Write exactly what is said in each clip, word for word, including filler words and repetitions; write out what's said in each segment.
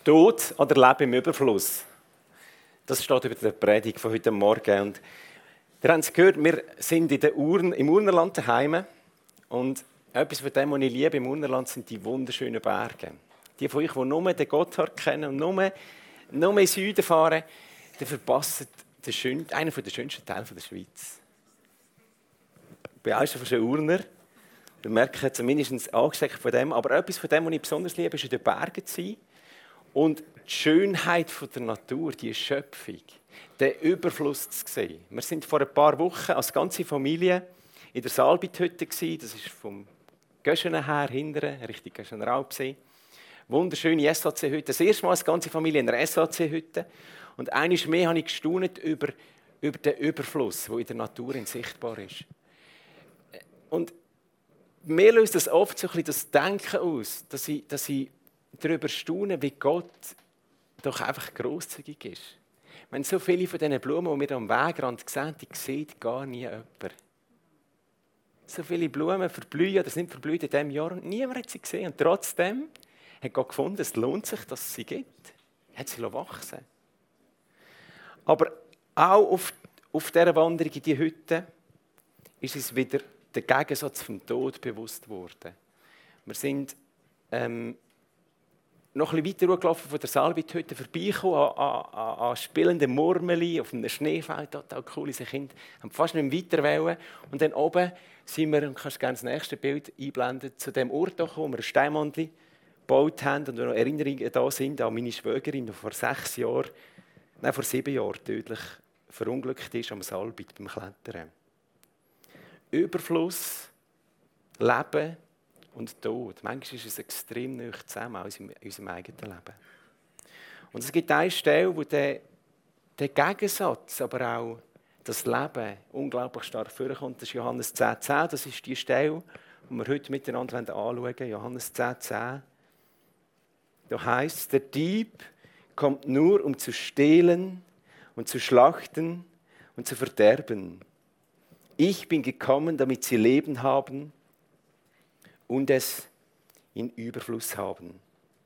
Tod oder Leben im Überfluss. Das steht über der Predigt von heute Morgen. Und ihr habt es gehört, wir sind in der Urn, im Urnerland daheim. Und etwas von dem, was ich liebe im Urnerland, sind die wunderschönen Berge. Die von euch, die nur den Gotthard kennen und nur, nur in den Süden fahren, die verpassen den schön, einen der schönsten Teile der Schweiz. Ich bin auch schon ein Urner. Wir merken zumindest angesteckt von dem. Aber etwas von dem, was ich besonders liebe, ist in den Bergen zu sein. Und die Schönheit der Natur, die Schöpfung, den Überfluss zu sehen. Wir sind vor ein paar Wochen als ganze Familie in der Salbithütte. Das ist vom Göschener her, hinten, Richtung Göschener Alpsee. Wunderschöne S A C-Hütte. Das erste Mal als ganze Familie in einer S A C-Hütte. Und einmal mehr habe ich gestaunt über, über den Überfluss, der in der Natur sichtbar ist. Und mir löst das oft so ein bisschen das Denken aus, dass ich, dass ich darüber staune, wie Gott doch einfach grosszügig ist. Wenn so viele von diesen Blumen, die wir hier am Wegrand sehen, die sieht gar nie jemand. So viele Blumen verblühen oder sind verblüht in diesem Jahr und niemand hat sie gesehen. Und trotzdem hat Gott gefunden, es lohnt sich, dass es sie gibt. Er hat sie wachsen lassen. Aber auch auf, auf dieser Wanderung in die Hütte ist es wieder der Gegensatz vom Tod bewusst worden. Wir sind ähm, noch ein bisschen weiter hochgelaufen von der Salbithütte vorbeigekommen, an, an, an spielenden Murmeli auf einem Schneefeld, total cool. Unsere Kinder haben fast nicht mehr weiter wollen. Und dann oben sind wir, und kannst gerne das nächste Bild einblenden, zu dem Ort gekommen, wo wir ein Steinmannli gebaut haben und wo noch Erinnerungen da sind an meine Schwägerin, die vor sechs Jahren, nein, vor sieben Jahren tödlich verunglückt ist am Salbit beim Klettern. Überfluss, Leben und Tod. Manchmal ist es extrem nah zusammen, auch in unserem eigenen Leben. Und es gibt eine Stelle, wo der, der Gegensatz, aber auch das Leben unglaublich stark vorkommt. Das ist Johannes zehn zehn. Das ist die Stelle, die wir heute miteinander anschauen wollen. Johannes zehn zehn. Da heisst, der Dieb kommt nur, um zu stehlen und zu schlachten und zu verderben. Ich bin gekommen, damit sie Leben haben und es in Überfluss haben.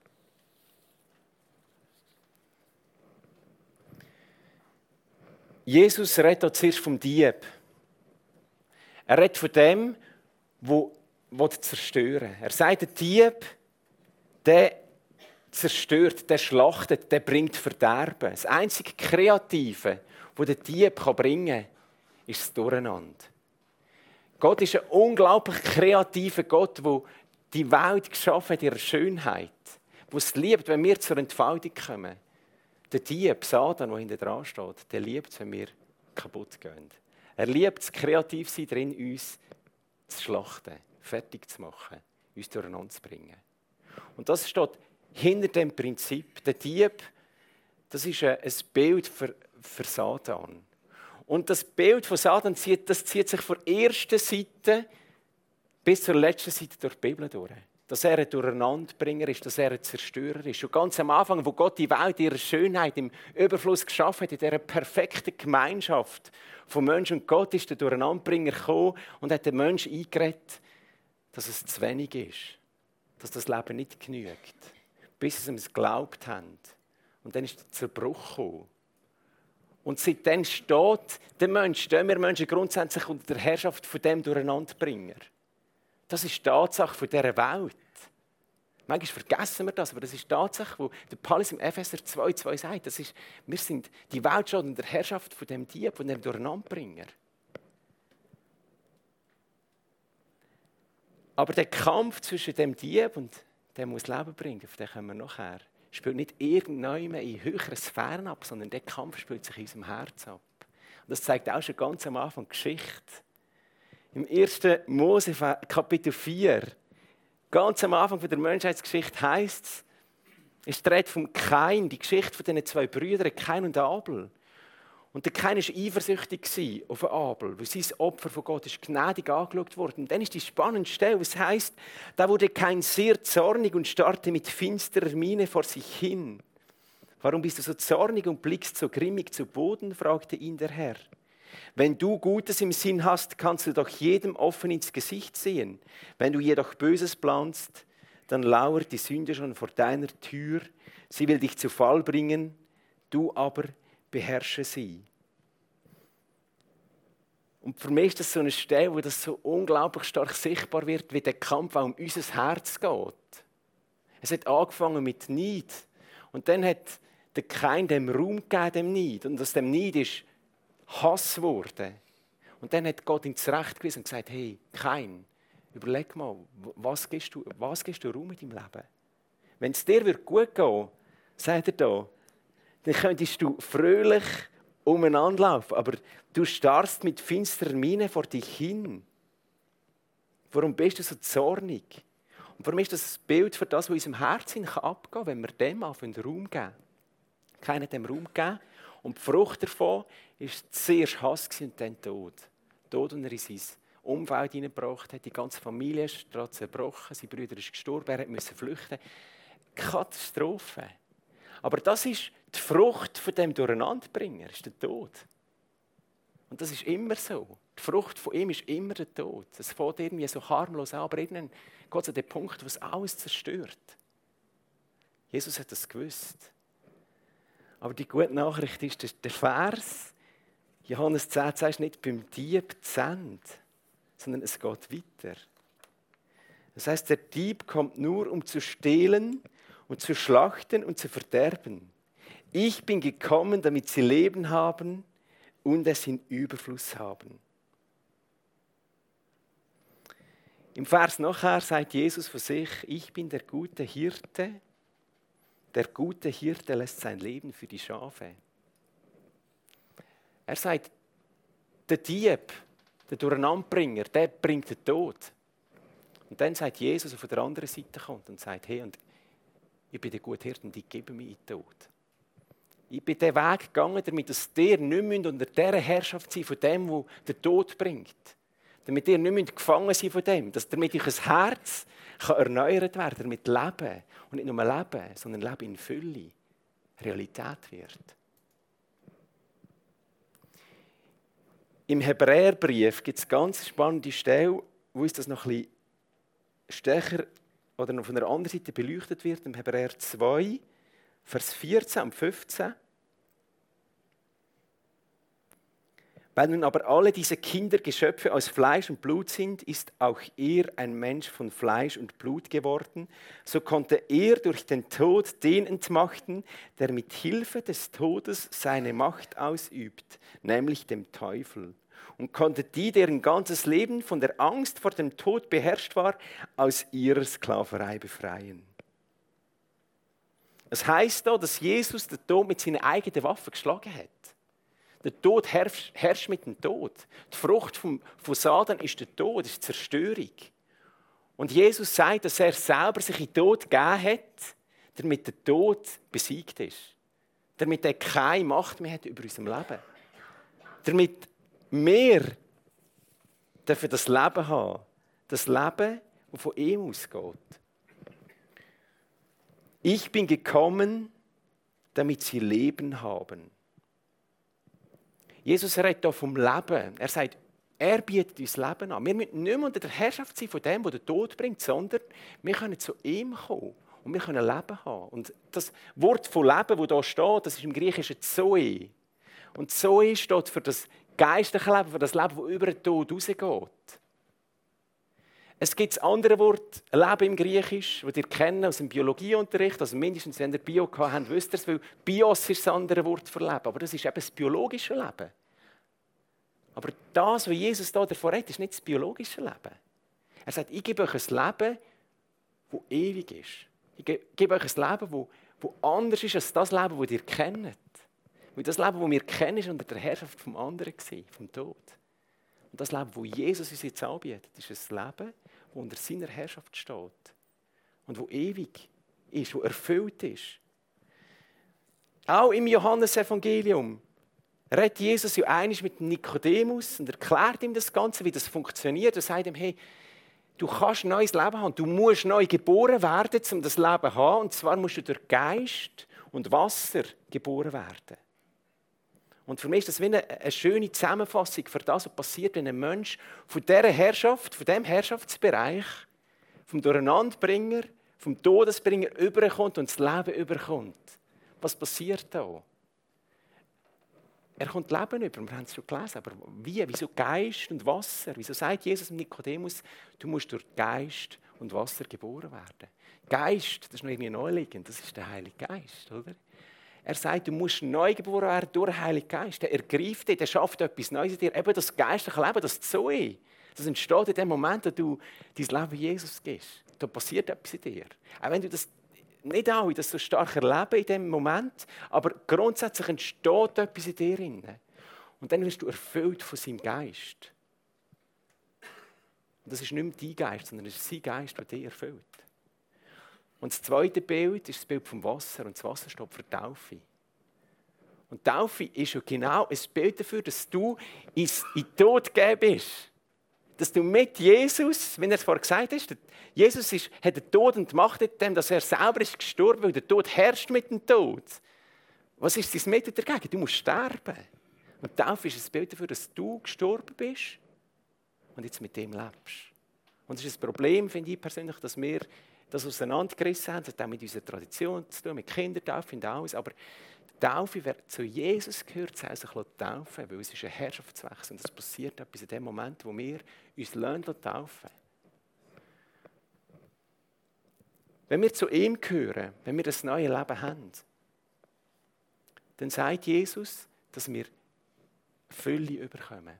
Jesus redet zuerst vom Dieb. Er redet von dem, der zerstören will. Er sagt, der Dieb, der zerstört, der schlachtet, der bringt Verderben. Das einzige Kreative, das der Dieb bringen kann, ist das Durcheinander. Gott ist ein unglaublich kreativer Gott, der die Welt geschaffen hat in ihrer Schönheit, der es liebt, wenn wir zur Entfaltung kommen. Der Dieb, Satan, der hinten dran steht, der liebt es, wenn wir kaputt gehen. Er liebt es, kreativ sein drin, uns zu schlachten, fertig zu machen, uns durcheinander zu bringen. Und das steht hinter dem Prinzip. Der Dieb, das ist ein Bild für, für Satan. Und das Bild von Satan zieht, das zieht sich von der ersten Seite bis zur letzten Seite durch die Bibel durch. Dass er ein Durcheinanderbringer ist, dass er ein Zerstörer ist. Und ganz am Anfang, wo Gott die Welt in ihrer Schönheit, im Überfluss geschaffen hat, in dieser perfekten Gemeinschaft von Mensch und Gott, ist der Durcheinanderbringer gekommen und hat den Menschen eingeredet, dass es zu wenig ist. Dass das Leben nicht genügt. Bis sie es geglaubt haben. Und dann ist der Zerbruch gekommen. Und seitdem steht der Mensch, stehen wir Menschen grundsätzlich unter der Herrschaft von dem Durcheinanderbringer. Das ist die Tatsache von dieser Welt. Manchmal vergessen wir das, aber das ist die Tatsache, wo der Paulus im Epheser zwei zwei sagt. Das ist, wir sind, die Welt steht unter der Herrschaft von dem Dieb, von dem Durcheinanderbringer. Aber der Kampf zwischen dem Dieb und dem muss Leben bringen, auf den kommen wir nachher, spielt nicht irgendwann in höheren Sphären ab, sondern der Kampf spielt sich in unserem Herz ab. Und das zeigt auch schon ganz am Anfang die Geschichte. Im ersten Mose Kapitel vier, ganz am Anfang der Menschheitsgeschichte heisst es, es dreht vom Kain, die Geschichte von diesen zwei Brüdern, Kain und Abel. Und der Kain war eifersüchtig auf Abel, weil sein Opfer von Gott ist gnädig angeschaut wurde. Und dann ist die spannende Stelle, was heisst, da wurde Kain sehr zornig und starrte mit finsterer Miene vor sich hin. Warum bist du so zornig und blickst so grimmig zu Boden? Fragte ihn der Herr. Wenn du Gutes im Sinn hast, kannst du doch jedem offen ins Gesicht sehen. Wenn du jedoch Böses planst, dann lauert die Sünde schon vor deiner Tür. Sie will dich zu Fall bringen, du aber beherrsche sie. Und für mich ist das so eine Stelle, wo das so unglaublich stark sichtbar wird, wie der Kampf auch um unser Herz geht. Es hat angefangen mit Neid. Und dann hat der Kain dem Raum gegeben, dem Neid. Und aus dem Neid ist Hass geworden. Und dann hat Gott ihn zurechtgewiesen und gesagt, hey, Kain, überleg mal, was gibst du, was gibst du Raum in deinem Leben? Wenn es dir gut gehen würde, sagt er da, dann könntest du fröhlich umeinander laufen, aber du starrst mit finsterer Miene vor dich hin. Warum bist du so zornig? Und für mich ist das ein Bild für das, was in unserem Herzen abgehen kann, wenn wir dem auf den Raum geben. Keiner hat dem Raum gegeben. Und die Frucht davon war zuerst Hass und dann Tod. Tod, und er in sein Umfeld hineingebracht hat. Die ganze Familie ist daran zerbrochen, sein Bruder ist gestorben, er musste flüchten. Katastrophe. Aber das ist die Frucht von dem Durcheinanderbringer, ist der Tod. Und das ist immer so. Die Frucht von ihm ist immer der Tod. Es fängt irgendwie so harmlos an, aber irgendwann geht es an den Punkt, wo es alles zerstört. Jesus hat das gewusst. Aber die gute Nachricht ist, dass der Vers, Johannes zehn, sagt nicht beim Dieb Zent, sondern es geht weiter. Das heißt, der Dieb kommt nur, um zu stehlen und zu schlachten und zu verderben. Ich bin gekommen, damit sie Leben haben und es in Überfluss haben. Im Vers nachher sagt Jesus von sich, ich bin der gute Hirte. Der gute Hirte lässt sein Leben für die Schafe. Er sagt, der Dieb, der Durcheinanderbringer, der bringt den Tod. Und dann sagt Jesus, der von der anderen Seite kommt und sagt, hey, und ich bin der gute Hirte und ich gebe mir in den Tod. Ich bin den Weg gegangen, damit dass ihr nicht unter dieser Herrschaft sein von dem, der den Tod bringt. Damit ihr nicht gefangen sein von dem. Dass damit euer Herz kann erneuert werden kann, damit Leben, und nicht nur Leben, sondern Leben in Fülle, Realität wird. Im Hebräerbrief gibt es eine ganz spannende Stelle, wo uns das noch ein bisschen stärker oder noch von einer anderen Seite beleuchtet wird, im Hebräer zwei, Vers vierzehn und fünfzehn. Weil nun aber alle diese Kinder Geschöpfe aus Fleisch und Blut sind, ist auch er ein Mensch von Fleisch und Blut geworden. So konnte er durch den Tod den entmachten, der mit Hilfe des Todes seine Macht ausübt, nämlich dem Teufel. Und konnte die, deren ganzes Leben von der Angst vor dem Tod beherrscht war, aus ihrer Sklaverei befreien. Es heisst da, dass Jesus den Tod mit seinen eigenen Waffen geschlagen hat. Der Tod herrscht, herrscht mit dem Tod. Die Frucht vom, von Satan ist der Tod, ist die Zerstörung. Und Jesus sagt, dass er selber sich in den Tod gegeben hat, damit der Tod besiegt ist. Damit er keine Macht mehr hat über unser Leben. Damit wir dürfen das Leben haben. Das Leben, das von ihm ausgeht. Ich bin gekommen, damit sie Leben haben. Jesus redet hier vom Leben. Er sagt, er bietet uns Leben an. Wir müssen nicht mehr unter der Herrschaft sein von dem, der den Tod bringt, sondern wir können zu ihm kommen und wir können Leben haben. Und das Wort von Leben, das hier steht, das ist im Griechischen Zoe. Und Zoe steht für das geistliche Leben, für das Leben, das über den Tod rausgeht. Es gibt das andere Wort, Leben im Griechisch, das ihr kennt aus dem Biologieunterricht, also mindestens wenn ihr Bio gehabt habt, wisst ihr es, weil Bios ist das andere Wort für Leben, aber das ist eben das biologische Leben. Aber das, was Jesus da davor redet, ist nicht das biologische Leben. Er sagt, ich gebe euch ein Leben, das ewig ist. Ich gebe euch ein Leben, das anders ist als das Leben, das ihr kennt. Weil das Leben, das wir kennen, ist unter der Herrschaft des anderen, vom Tod. Und das Leben, das Jesus uns jetzt anbietet, ist ein Leben, das unter seiner Herrschaft steht. Und das ewig ist, das erfüllt ist. Auch im Johannesevangelium redet Jesus ja einmal mit Nikodemus und erklärt ihm das Ganze, wie das funktioniert. Er sagt ihm, hey, du kannst ein neues Leben haben. Du musst neu geboren werden, um das Leben zu haben. Und zwar musst du durch Geist und Wasser geboren werden. Und für mich ist das wie eine, eine schöne Zusammenfassung für das, was passiert, wenn ein Mensch von dieser Herrschaft, von diesem Herrschaftsbereich, vom Durcheinanderbringer, vom Todesbringer überkommt und das Leben überkommt. Was passiert da? Er kommt Leben über, wir haben es schon gelesen, aber wie? Wieso Geist und Wasser? Wieso sagt Jesus Nikodemus, du musst durch Geist und Wasser geboren werden? Geist, das ist noch irgendwie naheliegend, das ist der Heilige Geist, oder? Er sagt, du musst neu geboren werden durch den Heiligen Geist. Er ergreift dich, der schafft etwas Neues in dir. Eben das geistliche Leben, das Zoe, das entsteht in dem Moment, wo du dein Leben Jesus gibst. Da passiert etwas in dir. Auch wenn du das nicht alle das so stark erleben in dem Moment, aber grundsätzlich entsteht etwas in dir. Und dann wirst du erfüllt von seinem Geist. Und das ist nicht mehr dein Geist, sondern es ist sein Geist, der dich erfüllt. Und das zweite Bild ist das Bild vom Wasser. Und das Wasser steht für Taufe. Und Taufe ist ja genau ein Bild dafür, dass du in den Tod gegeben bist. Dass du mit Jesus, wenn er es vorher gesagt hat, Jesus ist, hat den Tod und die Macht in dem, dass er selber ist gestorben, weil der Tod herrscht mit dem Tod. Was ist das Mittel dagegen? Du musst sterben. Und Taufe ist ein Bild dafür, dass du gestorben bist und jetzt mit dem lebst. Und das ist ein Problem, finde ich persönlich, dass wir das auseinandergerissen haben. Das hat auch mit unserer Tradition zu tun, mit Kindertaufe und alles. Aber die Taufe, wer zu Jesus gehört, soll sich taufen, weil es ist ein Herrschaftswechsel. Und das passiert etwas in dem Moment, wo wir uns taufen lassen. Wenn wir zu ihm gehören, wenn wir das neue Leben haben, dann sagt Jesus, dass wir Fülle überkommen.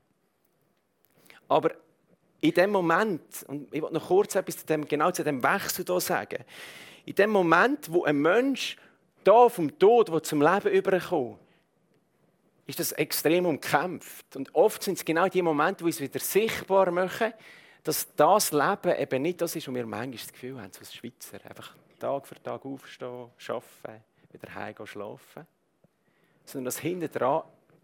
Aber in dem Moment, und ich will noch kurz etwas zu dem, genau zu dem Wechsel hier sagen, in dem Moment, wo ein Mensch da vom Tod, der zum Leben überkommt, ist das extrem umkämpft. Und oft sind es genau die Momente, die es wieder sichtbar machen, dass das Leben eben nicht das ist, was wir manchmal das Gefühl haben, so als Schweizer. Einfach Tag für Tag aufstehen, arbeiten, wieder heimgehen, schlafen. Sondern dass hinten dran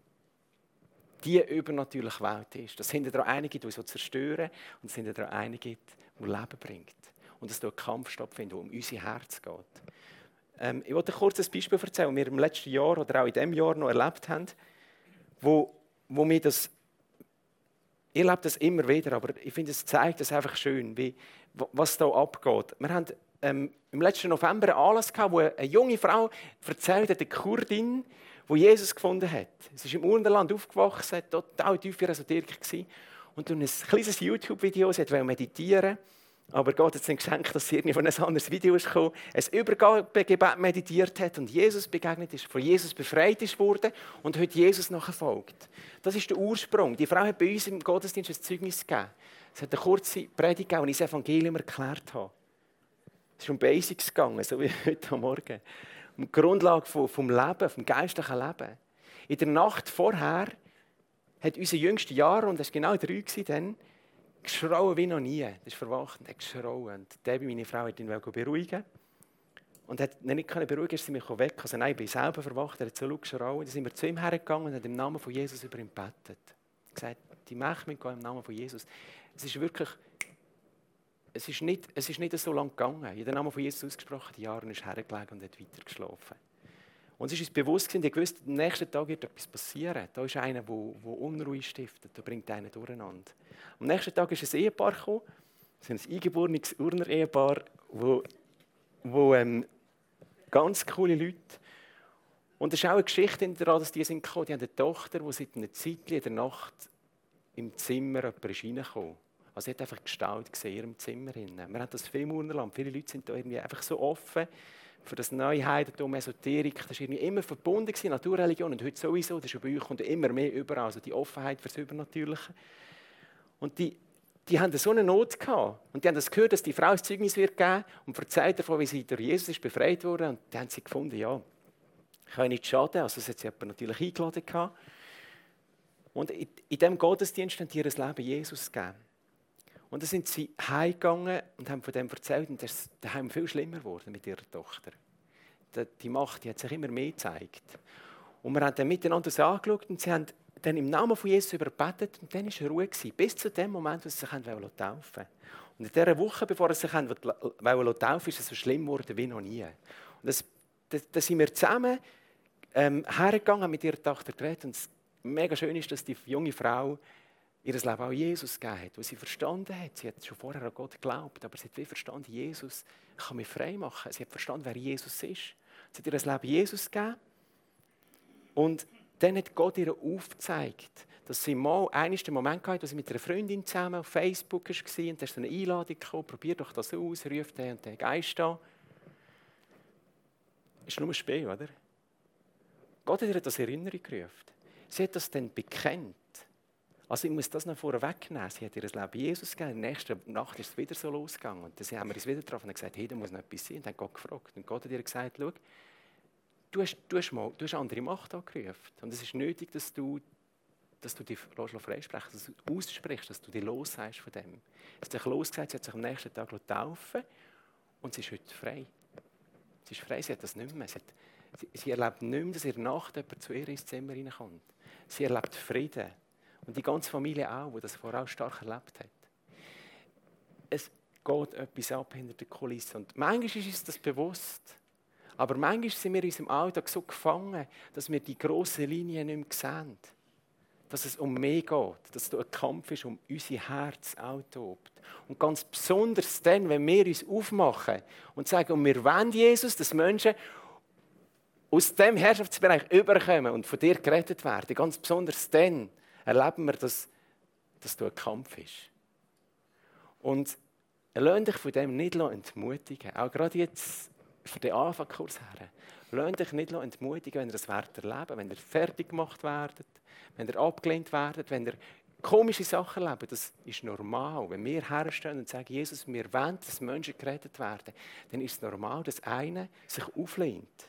die übernatürliche Welt ist. Dass hinten dran eine gibt, die uns zerstören und dass hinten dran eine gibt, die Leben bringt. Und dass da ein Kampf stattfindet, der um unser Herz geht. Ähm, ich wollte kurz ein Beispiel erzählen, das wir im letzten Jahr oder auch in diesem Jahr noch erlebt haben, wo, wo mir das, ich erlebe das immer wieder, aber ich finde, es zeigt das einfach schön, wie, was da abgeht. Wir haben ähm, im letzten November einen Anlass gehabt, wo eine junge Frau erzählt hat, eine Kurdin, die Jesus gefunden hat. Sie ist im Urnerland aufgewachsen, total tiefe Esoterik gewesen. Und durch ein kleines YouTube-Video, sie wollte meditieren, aber Gott hat es nicht geschenkt, dass sie irgendwie von einem anderes Video ist gekommen, ein Übergabegebet meditiert hat und Jesus begegnet ist, von Jesus befreit ist worden und heute Jesus nachfolgt. Das ist der Ursprung. Die Frau hat bei uns im Gottesdienst ein Zeugnis gegeben. Es hat eine kurze Predigt gegeben, und ich das Evangelium erklärt habe. Es ist um Basics gegangen, so wie heute Morgen. Um die Grundlage vom Leben, vom geistlichen Leben. In der Nacht vorher hat unser jüngster Jahr, und das war genau drei dann, geschrauen wie noch nie. Er ist verwacht und hat geschrauen. Und Debbie, meine Frau, hat ihn beruhigen. Und hat ihn nicht beruhigen, ist sie mich weg. Also nein, ich bin selber verwacht, er hat so laut geschrauen. Dann sind wir zu ihm hergegangen und haben im Namen von Jesus über ihn gebetet. Er hat gesagt, die Mächte müssen gehen im Namen von Jesus. Es ist wirklich, es ist nicht, es ist nicht so lange gegangen. Ich habe den Namen von Jesus ausgesprochen, die Jahre ist hergelegt und hat weiter geschlafen. Und es ist uns bewusst gewesen, ich wusste, am nächsten Tag wird etwas passieren. Da ist einer, der Unruhe stiftet, da bringt einen durcheinander. Am nächsten Tag ist ein Ehepaar gekommen, das ist ein eingeborenes Urner-Ehepaar, wo, wo ähm, ganz coole Leute. Und es ist auch eine Geschichte daran, dass die sind gekommen. Die haben eine Tochter, die seit einer Zeit in der Nacht im Zimmer jemand ist reingekommen. Also sie hat einfach gestaut gesehen in ihrem Zimmer. Wir haben das viel im Urnerland. Viele Leute sind da irgendwie einfach so offen für das neue Heidentum, Esoterik. Das war irgendwie immer verbunden mit Naturreligion. Und heute sowieso, das ist bei euch kommt immer mehr überall. Also die Offenheit für das Übernatürliche. Und die, die haben so eine Not gehabt. Und die haben das gehört, dass die Frau ein Zeugnis wird geben und erzählt davon, wie sie durch Jesus ist befreit wurde. Und dann haben sie gefunden, ja, kann nicht schaden. Also das hat sie natürlich eingeladen gehabt. Und in, in diesem Gottesdienst haben sie ihr Leben Jesus gegeben. Und dann sind sie heimgegangen und haben von dem erzählt. Und das ist daheim viel schlimmer geworden mit ihrer Tochter. Die Macht die hat sich immer mehr gezeigt. Und wir haben dann miteinander das angeschaut und sie haben dann im Namen von Jesus überbetet. Und dann war Ruhe gewesen, bis zu dem Moment, wo sie sich taufen wollten. Und in dieser Woche, bevor sie sich taufen wollten, ist es so schlimm geworden wie noch nie. Und das, das, das sind wir zusammen ähm, hergegangen mit ihrer Tochter geredet. Und es mega schön ist, dass die junge Frau ihr Leben auch Jesus gegeben hat, wo sie verstanden hat, sie hat schon vorher an Gott geglaubt, aber sie hat wie verstanden, Jesus kann mich frei machen. Sie hat verstanden, wer Jesus ist. Sie hat ihr Leben Jesus gegeben und dann hat Gott ihr aufgezeigt, dass sie mal einen Moment hatte, wo sie mit einer Freundin zusammen auf Facebook war und da ist eine Einladung gekommen, probier doch das aus, ruft den und den Geist an. Das ist nur ein Spiel, oder? Gott hat ihr das in Erinnerung gerufen. Sie hat das dann bekennt. Also ich muss das noch vorher wegnehmen. Sie hat ihr Leben Jesus gegeben. In der nächsten Nacht ist es wieder so losgegangen. Und dann haben wir uns wieder getroffen und gesagt, hey, da muss noch etwas sein. Und dann hat Gott gefragt. Und Gott hat ihr gesagt, schau, du hast, du hast, mal, du hast andere Macht angerufen. Und es ist nötig, dass du, dass du dich freisprichst, dass du aussprichst, dass du dich lossagst von dem. Sie hat sich losgesagt, sie hat sich am nächsten Tag taufen und sie ist heute frei. Sie ist frei, sie hat das nicht mehr. Sie, hat, sie, sie erlebt nicht mehr, dass in der Nacht jemand zu ihr ins Zimmer reinkommt. Sie erlebt Frieden. Und die ganze Familie auch, die das vorher auch stark erlebt hat. Es geht etwas ab hinter der Kulisse. Und manchmal ist uns das bewusst. Aber manchmal sind wir in unserem Alltag so gefangen, dass wir die grossen Linien nicht mehr sehen. Dass es um mehr geht. Dass es ein Kampf ist, um unser Herz auch tobt. Und ganz besonders dann, wenn wir uns aufmachen und sagen, und wir wollen Jesus, dass Menschen aus diesem Herrschaftsbereich überkommen und von dir gerettet werden. Ganz besonders dann erleben wir, dass, dass du ein Kampf ist. Und lass dich von dem nicht entmutigen. Auch gerade jetzt für den Anfangskurs her. Lass dich nicht entmutigen, wenn ihr das werdet erleben, wenn ihr fertig gemacht werdet, wenn ihr abgelehnt werdet, wenn ihr komische Sachen erlebt. Das ist normal. Wenn wir herstehen und sagen, Jesus, wir wollen, dass Menschen gerettet werden, dann ist es normal, dass einer sich auflehnt.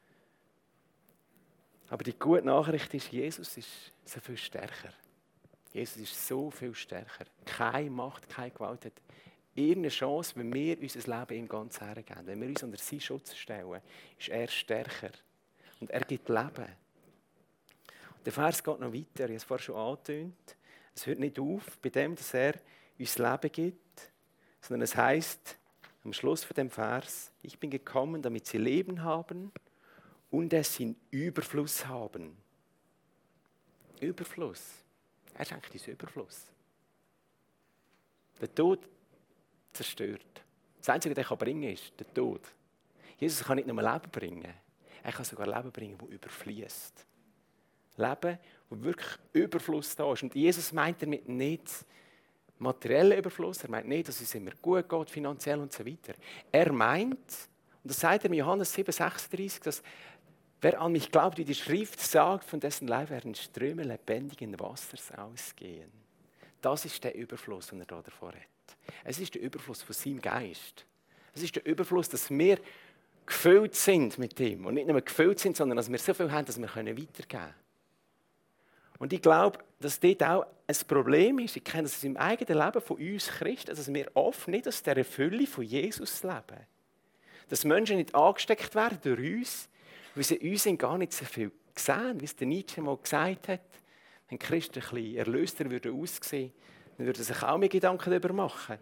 Aber die gute Nachricht ist, Jesus ist so viel stärker. Jesus ist so viel stärker. Keine Macht, keine Gewalt hat irgendeine Chance, wenn wir unser Leben ihm ganz hergeben. Wenn wir uns unter seinen Schutz stellen, ist er stärker. Und er gibt Leben. Und der Vers geht noch weiter. Ich habe es vorhin schon angetönt. Es hört nicht auf bei dem, dass er uns Leben gibt, sondern es heisst am Schluss von dem Vers, ich bin gekommen, damit sie Leben haben und es in Überfluss haben. Überfluss. Er schenkt uns Überfluss. Der Tod zerstört. Das Einzige, was er bringen kann, ist der Tod. Jesus kann nicht nur Leben bringen, er kann sogar Leben bringen, das überfließt. Leben, wo wirklich Überfluss da ist. Und Jesus meint damit nicht materiellen Überfluss, er meint nicht, dass es immer gut geht, finanziell und so weiter. Er meint, und das sagt er in Johannes sieben sechsunddreißig, dass wer an mich glaubt, wie die Schrift sagt, von dessen Leib werden Ströme lebendigen Wassers ausgehen. Das ist der Überfluss, den er da davor hat. Es ist der Überfluss von seinem Geist. Es ist der Überfluss, dass wir gefüllt sind mit ihm. Und nicht nur gefüllt sind, sondern dass wir so viel haben, dass wir weitergeben können. Und ich glaube, dass dort auch ein Problem ist. Ich kenne das im eigenen Leben von uns Christen, dass wir oft nicht aus dieser Fülle von Jesus leben. Dass Menschen nicht angesteckt werden durch uns, weil sie uns gar nicht so viel sehen, wie es der Nietzsche mal gesagt hat. Wenn Christen ein bisschen erlöster würden aussehen, dann würden sie sich auch mehr Gedanken darüber machen.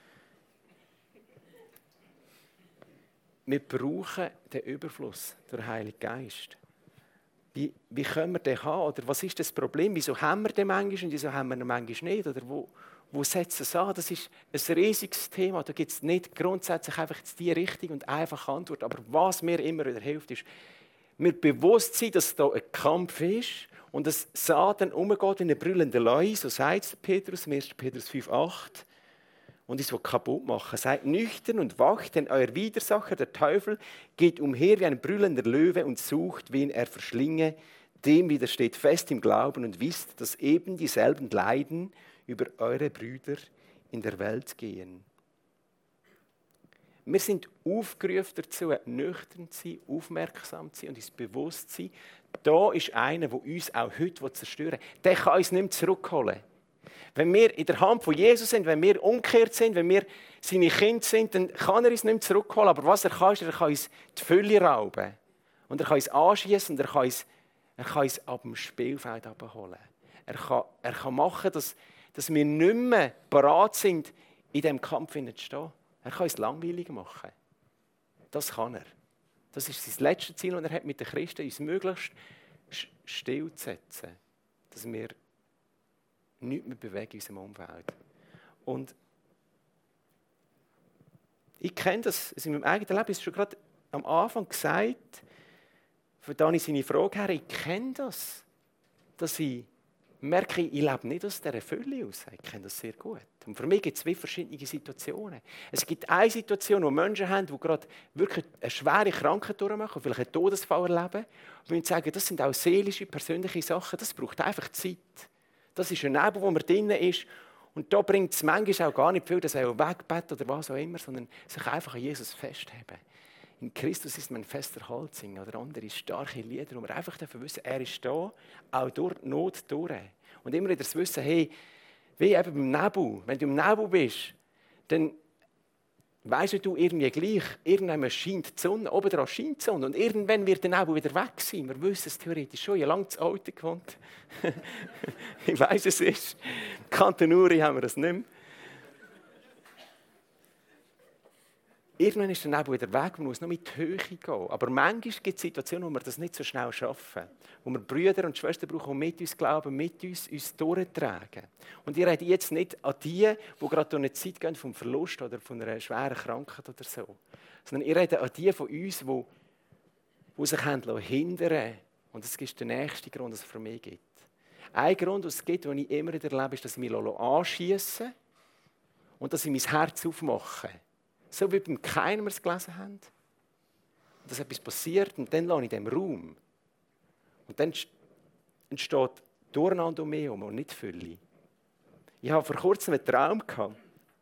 Wir brauchen den Überfluss durch den Heiligen Geist. Wie, wie können wir den haben? Oder was ist das Problem? Wieso haben wir den manchmal und wieso haben wir ihn manchmal nicht? Oder wo, wo setzt es an? Das ist ein riesiges Thema. Da gibt es nicht grundsätzlich einfach die Richtung und einfache Antwort. Aber was mir immer wieder hilft, ist, mir bewusst sein, dass da ein Kampf ist und dass Satan umgeht wie ein brüllender Löwe, so sagt es Petrus, im ersten Petrus fünf acht, und es will kaputt machen. Seid nüchtern und wach, denn euer Widersacher, der Teufel, geht umher wie ein brüllender Löwe und sucht, wen er verschlinge. Dem widersteht fest im Glauben und wisst, dass eben dieselben Leiden über eure Brüder in der Welt gehen. Wir sind aufgerufen dazu, nüchtern zu sein, aufmerksam zu sein und uns bewusst zu sein. Da ist einer, der uns auch heute zerstören will. Der kann uns nicht mehr zurückholen. Wenn wir in der Hand von Jesus sind, wenn wir umgekehrt sind, wenn wir seine Kinder sind, dann kann er uns nicht mehr zurückholen. Aber was er kann, ist, er kann uns die Fülle rauben. Und er kann uns anschießen und er kann uns, er kann uns ab dem Spielfeld abholen. Er kann, er kann machen, dass, dass wir nicht mehr bereit sind, in diesem Kampf zu stehen. Er kann uns langweilig machen. Das kann er. Das ist sein letztes Ziel, und er hat mit den Christen uns möglichst still zu setzen. Dass wir nichts mehr bewegen in unserem Umfeld. Und ich kenne das in meinem eigenen Leben, ich habe schon gerade am Anfang gesagt, von Dani seine Frage her, ich kenne das, dass ich merke, ich lebe nicht aus dieser Fülle aus. Ich kenne das sehr gut. Und für mich gibt es zwei verschiedene Situationen. Es gibt eine Situation, wo Menschen haben, die gerade wirklich eine schwere Krankheit durchmachen, vielleicht einen Todesfall erleben. Und ich sagen, das sind auch seelische, persönliche Sachen. Das braucht einfach Zeit. Das ist ein Nebel, wo man drin ist. Und da bringt es manchmal auch gar nicht viel, dass er wegbett oder was auch immer, sondern sich einfach an Jesus festheben. In Christus ist man fester Halt singen oder andere starke Lieder, wo wir einfach dafür wissen, er ist da, auch durch die Not durch. Und immer wieder das Wissen, hey, wie eben beim Nebel, wenn du im Nebel bist, dann weisst du irgendwie gleich, irgendwann scheint die Sonne, oben dran scheint die Sonne und irgendwann wird der Nebel wieder weg sein. Wir wissen es theoretisch schon, ich habe lange zu Auto gewohnt. Ich weiss, es ist. Im Kanton Uri haben wir das nicht mehr. Irgendwann ist der Nebel wieder weg, man muss noch mit die Höhe gehen. Aber manchmal gibt es Situationen, wo wir das nicht so schnell schaffen. Wo wir Brüder und Schwestern brauchen, die mit uns glauben, mit uns uns durchtragen. Und ich rede jetzt nicht an die, die gerade durch eine Zeit gehen vom Verlust oder von einer schweren Krankheit oder so. Sondern ich rede an die von uns, die, die sich hindern lassen. Und das ist der nächste Grund, den es für mich gibt. Ein Grund, den es gibt, den ich immer wieder erlebe, ist, dass ich mich anschiessen lasse und dass ich mein Herz aufmache. So wie beim Kain wir es gelesen haben. Dass etwas passiert und dann lasse ich dem Raum. Und dann entsteht Durcheinander um mich herum und nicht Fülle. Ich habe vor kurzem einen Traum gehabt,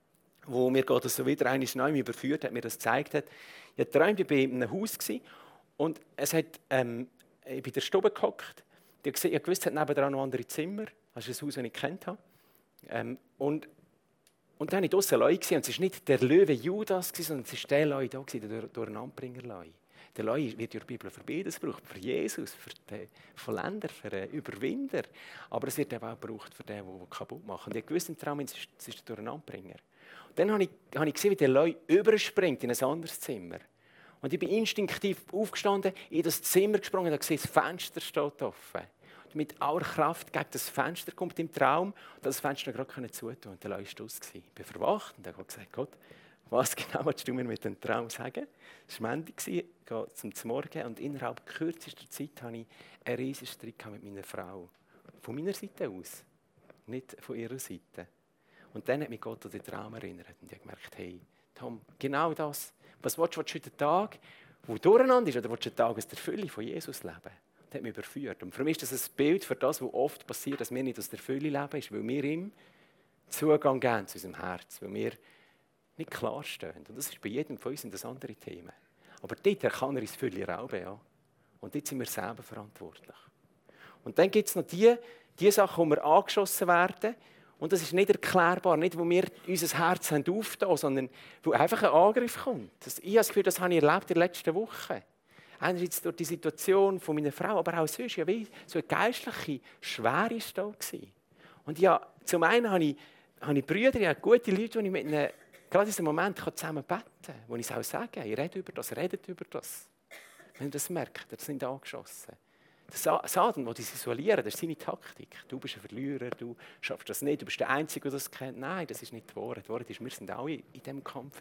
wo mir Gott so wieder einmal neu überführt hat, mir das gezeigt hat. Ich habe geträumt, ich war in einem Haus und es hat, ähm, ich bin in der Stube gehockt. Ich wusste, es hat nebenan noch andere Zimmer. Das ist ein Haus, das ich kennt habe. Ähm, und Und dann habe ich draussen Leute gesehen, und es war nicht der Löwe Judas, sondern es war der Leu da, der Durcheinanderbringer-Leu. Der Leu wird in der Bibel für beides gebraucht, für Jesus, für den Vollender, für den Überwinder. Aber es wird auch gebraucht für den, der kaputt macht. Und ich wusste im Traum, es ist der Durcheinanderbringer. Und dann habe ich, habe ich gesehen, wie der Leu überspringt in ein anderes Zimmer. Und ich bin instinktiv aufgestanden, in das Zimmer gesprungen und habe gesehen, das Fenster steht offen. Mit aller Kraft gegen das Fenster kommt im Traum und das Fenster gerade zutun. Und der Leu war draus. Ich bin verwacht und habe gesagt, Gott, was genau willst du mir mit dem Traum sagen? Es war Montag, ich gehe zum Morgen und innerhalb kürzester Zeit hatte ich einen riesigen Streit mit meiner Frau. Von meiner Seite aus, nicht von ihrer Seite. Und dann hat mich Gott an den Traum erinnert und ich habe gemerkt, hey, Tom, genau das. Was willst du, willst du heute Tag, der durcheinander ist, oder willst du einen Tag aus der Fülle von Jesus leben? Das hat mich überführt. Und für mich ist das ein Bild für das, was oft passiert, dass wir nicht aus der Fülle leben, ist, weil wir ihm Zugang geben zu unserem Herz, weil wir nicht klar stehen. Und das ist bei jedem von uns das andere Thema. Aber dort kann er uns Fülle rauben, ja. Und dort sind wir selber verantwortlich. Und dann gibt es noch die, die Sachen, wo wir angeschossen werden. Und das ist nicht erklärbar, nicht, wo wir unser Herz haben aufgetan, sondern wo einfach ein Angriff kommt. Das, ich habe das Gefühl, das habe ich erlebt in der letzten Woche. Einerseits durch die Situation von meiner Frau, aber auch sonst, ja, wie so eine geistliche Schwere war da. Und ja, zum einen habe ich, habe ich Brüder, ich habe gute Leute, die ich mit ihnen gerade in diesem Moment zusammen beten kann, wo ich es auch sage, ich rede über das, redet über das. Wenn ihr das merkt, das sind angeschossen. Der Satan, der dich isolieren, das ist seine Taktik. Du bist ein Verlierer, du schaffst das nicht, du bist der Einzige, der das kennt. Nein, das ist nicht die Wahrheit. Die Wahrheit ist, wir sind alle in diesem Kampf.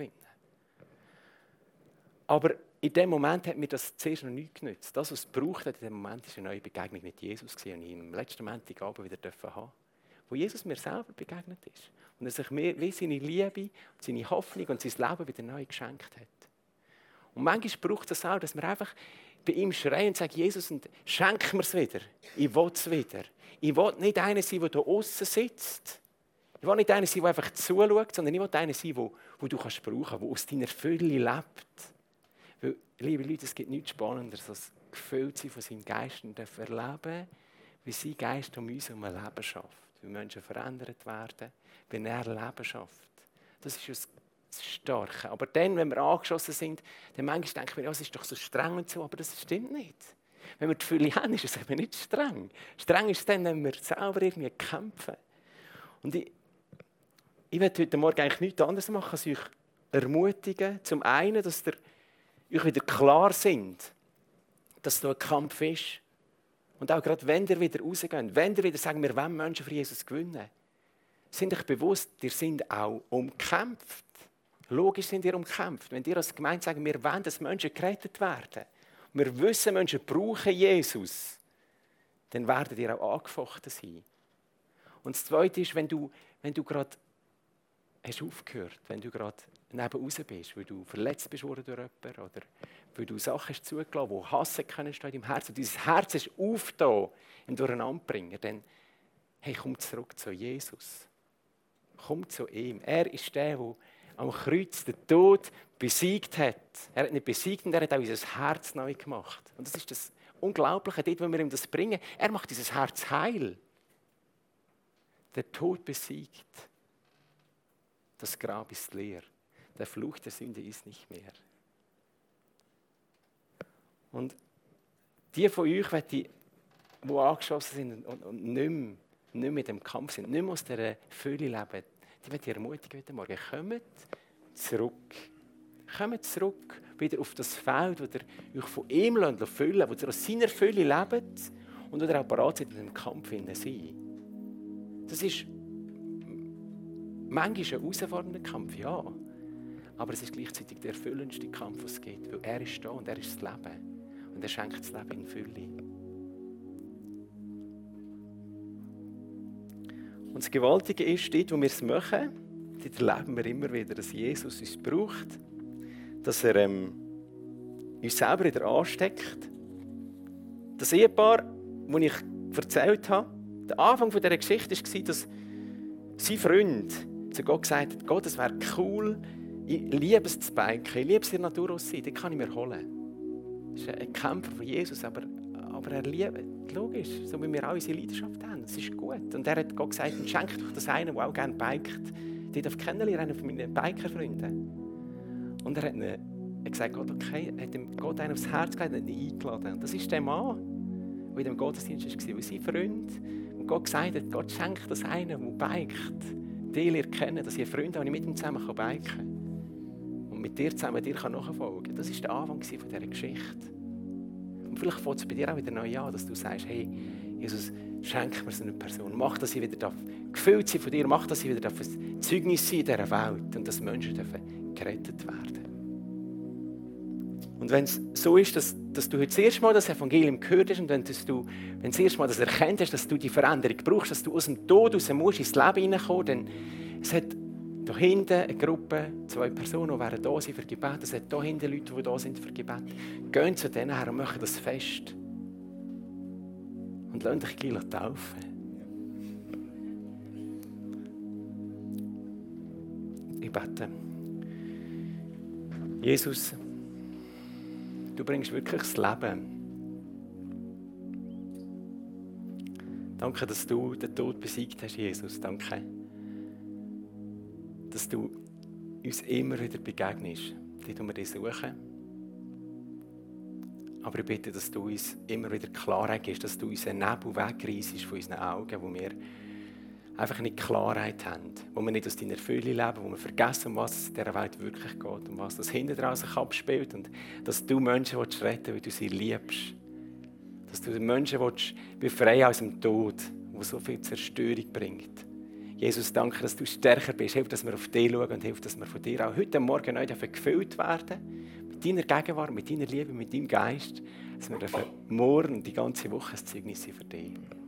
Aber in dem Moment hat mir das zuerst noch nichts genützt. Das, was es braucht hat in dem Moment, war eine neue Begegnung mit Jesus, die ich im letzten Montagabend wieder haben durfte. Wo Jesus mir selber begegnet ist. Und er sich mir wie seine Liebe, seine Hoffnung und sein Leben wieder neu geschenkt hat. Und manchmal braucht es auch, dass wir einfach bei ihm schreien und sagen, Jesus, und schenk mir es wieder. Ich will es wieder. Ich will nicht einer sein, der hier aussen sitzt. Ich will nicht einer sein, der einfach zuschaut, sondern ich will einer sein, den, den du kannst brauchen, der aus deiner Fülle lebt. Weil, liebe Leute, es gibt nichts Spannenderes, als gefüllt sein von seinem Geist und erleben, wie sein Geist um uns um ein Leben schafft. Wie Menschen verändert werden, wenn er Leben schafft. Das ist das Starke. Aber dann, wenn wir angeschossen sind, dann manchmal denken wir, ja, es ist doch so streng und so, aber das stimmt nicht. Wenn wir die Fülle haben, ist es eben nicht streng. Streng ist dann, wenn wir selber irgendwie kämpfen. Und ich, ich werde heute Morgen eigentlich nichts anderes machen, als euch ermutigen. Zum einen, dass ihr euch wieder klar sind, dass da ein Kampf ist. Und auch gerade wenn ihr wieder rausgeht, wenn ihr wieder sagt, wir wollen Menschen für Jesus gewinnen, Sind euch bewusst, ihr seid auch umkämpft. Logisch sind ihr umkämpft. Wenn ihr als Gemeinde sagt, wir wollen, dass Menschen gerettet werden, wir wissen, Menschen brauchen Jesus, dann werdet ihr auch angefochten sein. Und das Zweite ist, wenn du, wenn du gerade hast aufgehört, wenn du gerade neben raus bist, weil du verletzt bist worden durch jemanden oder weil du Sachen hast zugelassen, die hassen können in deinem Herzen, und dein Herz ist aufgetan im Durcheinanderbringen, dann hey, komm zurück zu Jesus. Komm zu ihm. Er ist der, der am Kreuz den Tod besiegt hat. Er hat nicht besiegt und er hat auch unser Herz neu gemacht. Und das ist das Unglaubliche, dort, wo wir ihm das bringen. Er macht dieses Herz heil. Der Tod besiegt. Das Grab ist leer. Der Fluch der Sünde ist nicht mehr. Und die von euch, die angeschossen sind und, und nicht mehr, nicht mehr in dem Kampf sind, nicht mehr aus dieser Fülle leben, die möchte ich ermutigen heute Morgen. Kommt zurück. Kommt zurück wieder auf das Feld, wo ihr euch von ihm füllen lasst, wo ihr aus seiner Fülle lebt und wo ihr auch bereit seid, in dem Kampf zu sein. Das ist manchmal ein herausfordernder Kampf, ja. Aber es ist gleichzeitig der erfüllendste Kampf, den es gibt. Weil er ist da und er ist das Leben. Und er schenkt das Leben in Fülle. Und das Gewaltige ist, dort, wo wir es machen, dort erleben wir immer wieder, dass Jesus uns braucht, dass er ähm, uns selber wieder ansteckt. Das Ehepaar, das ich erzählt habe, der Anfang dieser Geschichte war, dass sein Freund zu Gott gesagt hat, Gott, es wäre cool, ich liebe es zu biken, ich liebe es in der Natur aussehen, das kann ich mir holen. Das ist ein Kämpfer von Jesus, aber, aber er liebt, logisch, so wie wir auch unsere Leidenschaft haben, das ist gut. Und er hat Gott gesagt, schenk doch das einen, der auch gerne biket, den darf kennenlernen, einen von meinen Bikerfreunden. Und er hat ihn, er hat gesagt, Gott, okay, hat ihm Gott einen aufs Herz gelegt und ihn eingeladen. Und das ist der Mann, der in dem Gottesdienst war, weil sein Freund, und Gott gesagt hat, Gott schenkt das einen, der biket, die lernt kennen, dass ich einen Freund habe, den ich mit ihm zusammen biken kann. Und mit dir zusammen dir nachfolgen kann. Das war der Anfang von dieser Geschichte. Und vielleicht fängt es bei dir auch wieder neu an, dass du sagst, hey, Jesus, schenk mir so eine Person. Mach, dass ich wieder gefüllt sein von dir. Mach, dass ich wieder ein Zeugnis sein in dieser Welt. Und dass Menschen gerettet werden. Und wenn es so ist, dass, dass du heute das erste Mal das Evangelium gehört hast und wenn du wenn das erste Mal das erkannt hast, dass du die Veränderung brauchst, dass du aus dem Tod raus musst, ins Leben hineinkommen, dann es hat da hinten eine Gruppe, zwei Personen, die werden da sind für Gebet. Es hat da hinten Leute, die da sind für Gebet. Gehen zu denen her und machen das fest. Und lasst dich gleich taufen. Ich bete. Jesus, du bringst wirklich das Leben. Danke, dass du den Tod besiegt hast, Jesus. Danke, dass du uns immer wieder begegnest, dort, wo wir dich suchen. Aber ich bitte, dass du uns immer wieder Klarheit gibst, dass du uns einen Nebel wegreissest von unseren Augen, wo wir einfach nicht Klarheit haben, wo wir nicht aus deiner Fülle leben, wo wir vergessen, um was es in dieser Welt wirklich geht, um was das hinten draußen abspielt und dass du Menschen retten willst, weil du sie liebst. Dass du den Menschen willst, befreien aus dem Tod, der so viel Zerstörung bringt. Jesus, danke, dass du stärker bist. Hilf, dass wir auf dich schauen und hilf, dass wir von dir auch heute Morgen neu gefüllt werden. Mit deiner Gegenwart, mit deiner Liebe, mit deinem Geist. Dass wir morgen und die ganze Woche ein Zeugnis sind für dich.